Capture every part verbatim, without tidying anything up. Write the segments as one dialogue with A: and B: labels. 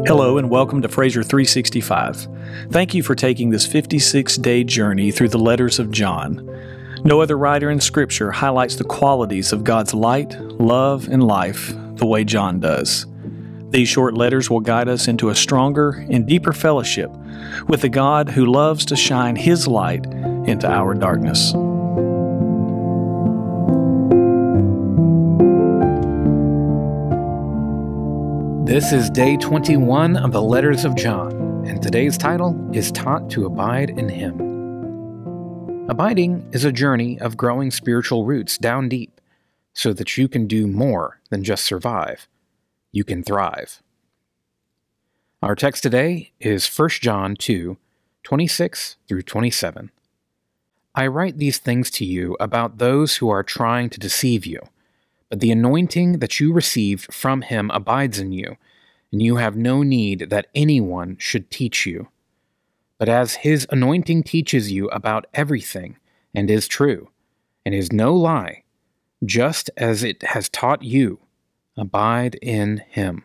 A: Hello and welcome to Fraser three sixty-five. Thank you for taking this fifty-six day journey through the letters of John. No other writer in Scripture highlights the qualities of God's light, love, and life the way John does. These short letters will guide us into a stronger and deeper fellowship with the God who loves to shine His light into our darkness.
B: This is day twenty-one of the Letters of John, and today's title is Taught to Abide in Him. Abiding is a journey of growing spiritual roots down deep so that you can do more than just survive. You can thrive. Our text today is First John two, twenty-six through twenty-seven. I write these things to you about those who are trying to deceive you. But the anointing that you received from him abides in you, and you have no need that anyone should teach you. But as his anointing teaches you about everything, and is true, and is no lie, just as it has taught you, abide in him.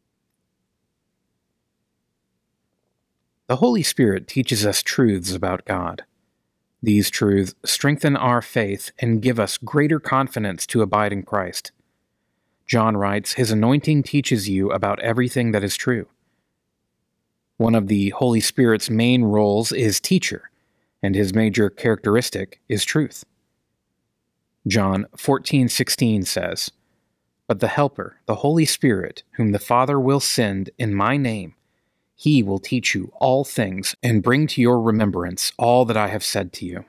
B: The Holy Spirit teaches us truths about God. These truths strengthen our faith and give us greater confidence to abide in Christ. John writes, His anointing teaches you about everything that is true. One of the Holy Spirit's main roles is teacher, and his major characteristic is truth. John fourteen sixteen says, But the Helper, the Holy Spirit, whom the Father will send in my name, He will teach you all things and bring to your remembrance all that I have said to you.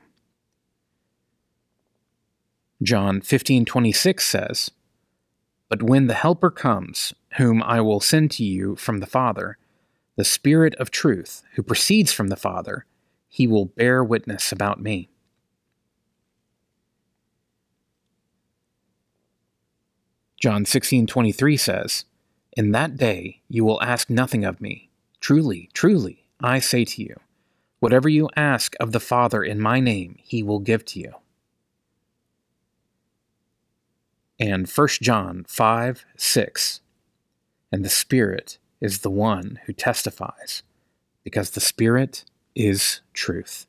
B: John fifteen twenty-six says, But when the Helper comes, whom I will send to you from the Father, the Spirit of truth, who proceeds from the Father, he will bear witness about me. John sixteen twenty-three says, In that day you will ask nothing of me. Truly, truly, I say to you, whatever you ask of the Father in my name, he will give to you. And First John five six, And the Spirit is the one who testifies, because the Spirit is truth.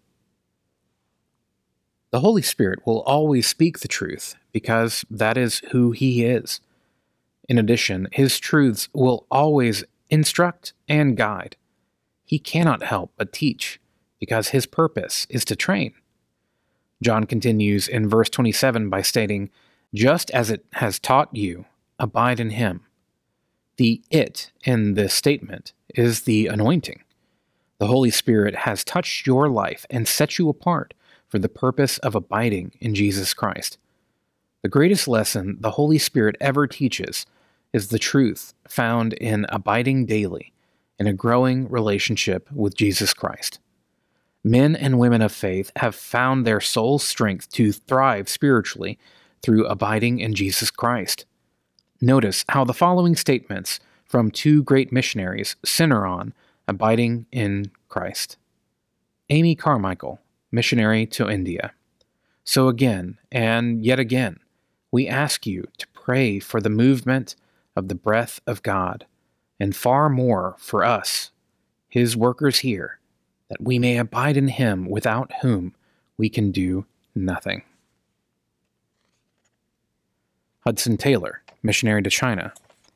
B: The Holy Spirit will always speak the truth, because that is who he is. In addition, his truths will always instruct and guide. He cannot help but teach, because his purpose is to train. John continues in verse twenty-seven by stating, Just as it has taught you, abide in him. The it in this statement is the anointing. The Holy Spirit has touched your life and set you apart for the purpose of abiding in Jesus Christ. The greatest lesson the Holy Spirit ever teaches is the truth found in abiding daily in a growing relationship with Jesus Christ. Men and women of faith have found their soul's strength to thrive spiritually through abiding in Jesus Christ. Notice how the following statements from two great missionaries center on abiding in Christ. Amy Carmichael, missionary to India. So again, and yet again, we ask you to pray for the movement of the breath of God, and far more for us, his workers here, that we may abide in him without whom we can do nothing. Hudson Taylor, missionary to China.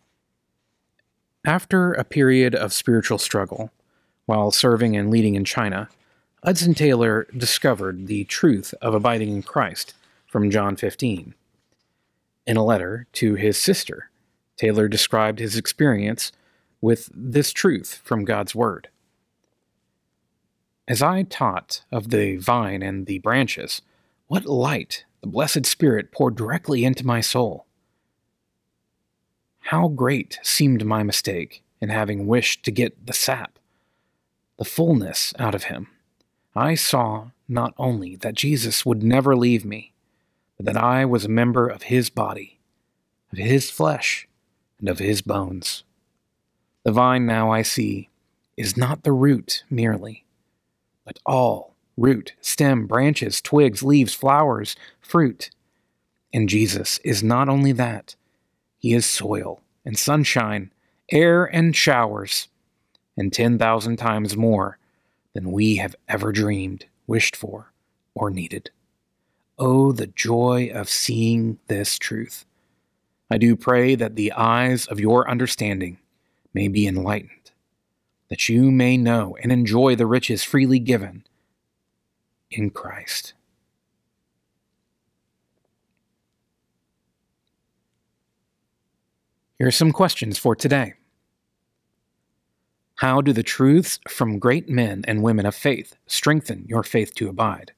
B: After a period of spiritual struggle, while serving and leading in China, Hudson Taylor discovered the truth of abiding in Christ from John fifteen. In a letter to his sister, Taylor described his experience with this truth from God's Word. As I taught of the vine and the branches, what light the blessed Spirit poured directly into my soul. How great seemed my mistake in having wished to get the sap, the fullness out of him. I saw not only that Jesus would never leave me, but that I was a member of his body, of his flesh, and of his bones. The vine now I see is not the root merely, but all root, stem, branches, twigs, leaves, flowers, fruit. And Jesus is not only that, he is soil and sunshine, air and showers. and ten thousand times more than we have ever dreamed, wished for, or needed. Oh, the joy of seeing this truth. I do pray that the eyes of your understanding may be enlightened, that you may know and enjoy the riches freely given in Christ. Here are some questions for today. How do the truths from great men and women of faith strengthen your faith to abide?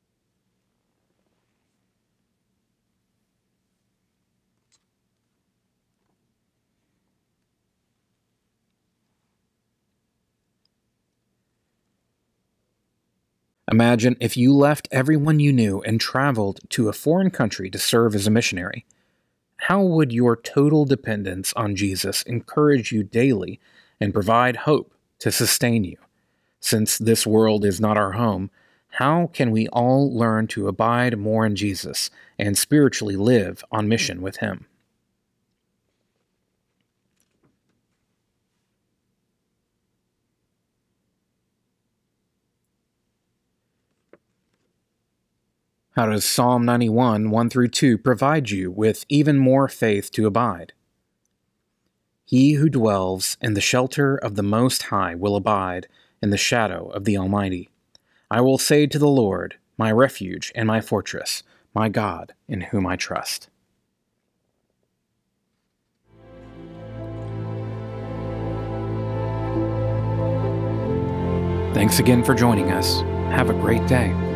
B: Imagine if you left everyone you knew and traveled to a foreign country to serve as a missionary. How would your total dependence on Jesus encourage you daily and provide hope to sustain you? Since this world is not our home, how can we all learn to abide more in Jesus and spiritually live on mission with Him? How does Psalm ninety-one, one through two provide you with even more faith to abide? He who dwells in the shelter of the Most High will abide in the shadow of the Almighty. I will say to the Lord, my refuge and my fortress, my God in whom I trust. Thanks again for joining us. Have a great day.